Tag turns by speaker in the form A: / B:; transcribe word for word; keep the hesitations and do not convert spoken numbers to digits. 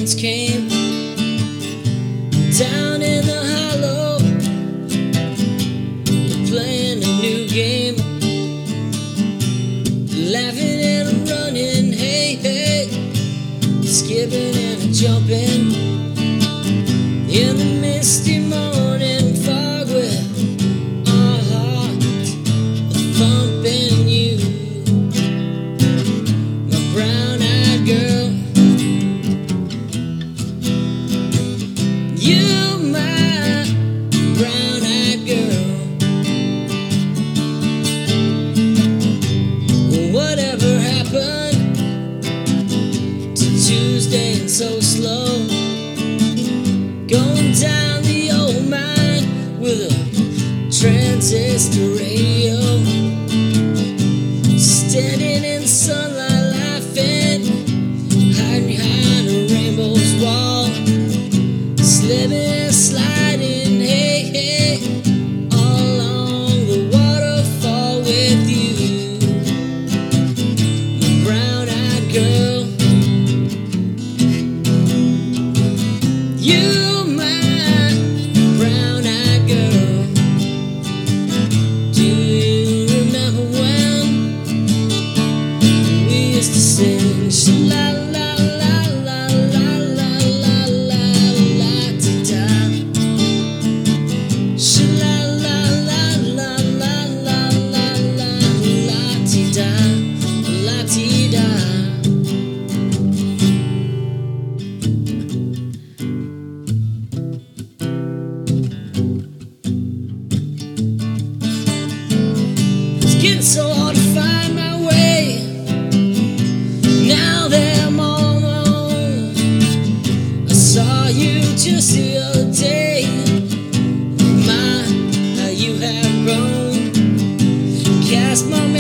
A: friends came down in the hollow, playing a new game, laughing and running, hey, hey, skipping and jumping in the misty morning fog with our hearts thumping. You, my brown-eyed girl, you, my brown-eyed girl. Whatever happened to Tuesday and so slow, going down the old mine with a transistor radio, standing in sunlight laughing, hiding behind a rainbow's wall, slipping and sliding, hey, hey, all along the waterfall with you, my brown-eyed girl. You, sing sha la la la la la la la la ti da, sha la la la la la la la la la ti da, la ti da. It's getting so hard to find my way. Now that I'm all alone, I saw you just the other day. My, how you have grown. Cast my